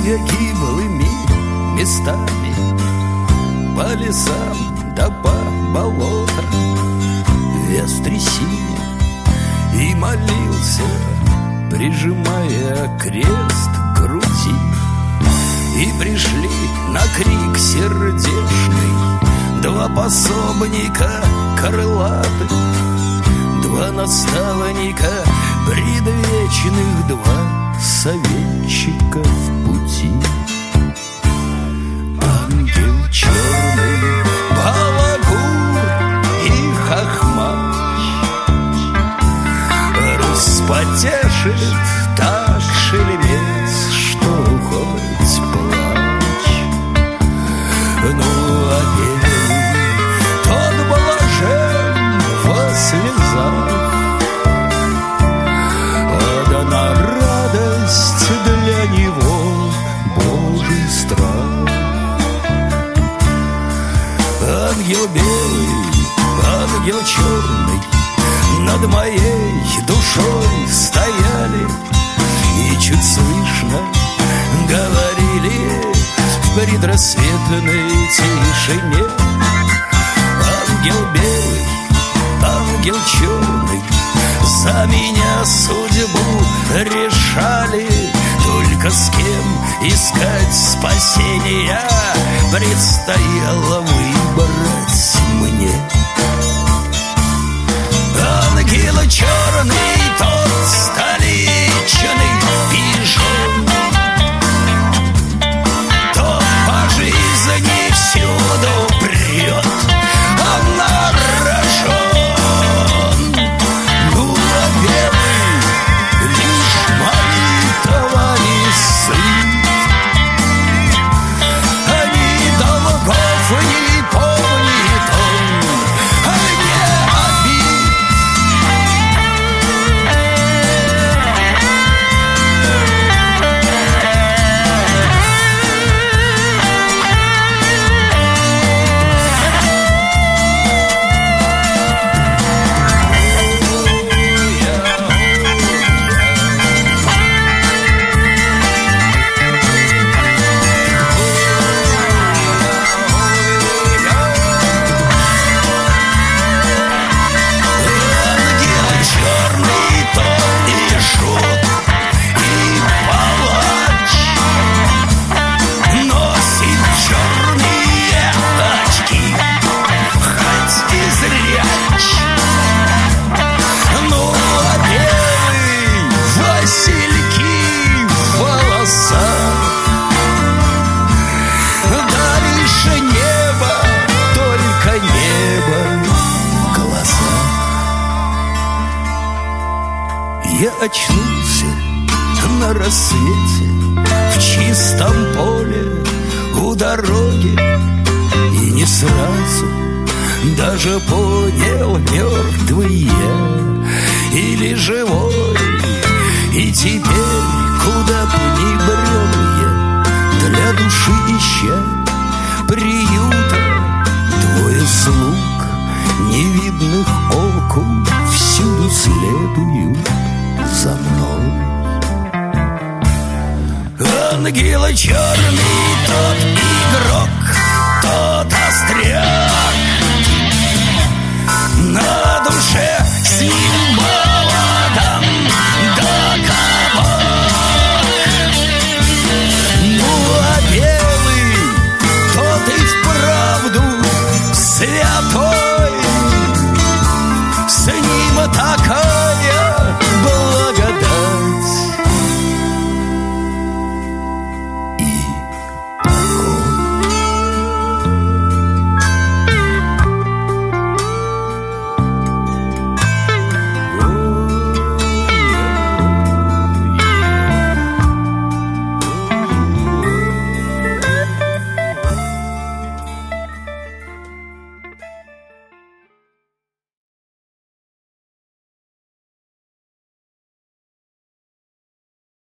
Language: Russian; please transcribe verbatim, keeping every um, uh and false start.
где гиблыми местами, по лесам да по болотам вез трясине и молился, прижимая крест к груди. И пришли на крик сердечный два пособника крылатых, два наставника предвечных, два советчика в пути. Ангел черный, балагур и хохмач Русь потешит так шелемец, что хоть плачь. Ну, а белый, тот блажен во слезах, а дана радость для него Божий страх. Ангел белый, ангел черный над моей душой стояли и чуть слышно говорили в предрассветной тишине. Ангел белый, ангел черный за меня судьбу решали. Только с кем искать спасения предстояло выбрать мне. Ангел черный, тот столичный пижон, тот по жизни всюду прет, он на рожон. Ну, а белый лишь молитва не сын, а ни долгов не помнит он, а не обид. Я очнулся на рассвете в чистом поле у дороги и не сразу даже понял, мертвый я или живой. И теперь, куда б ни брел я, для души ища приюта, двое слуг, невидных оку, всюду следуют за мной. Ангел черный, тот игрок, тот остряк, на душе с ним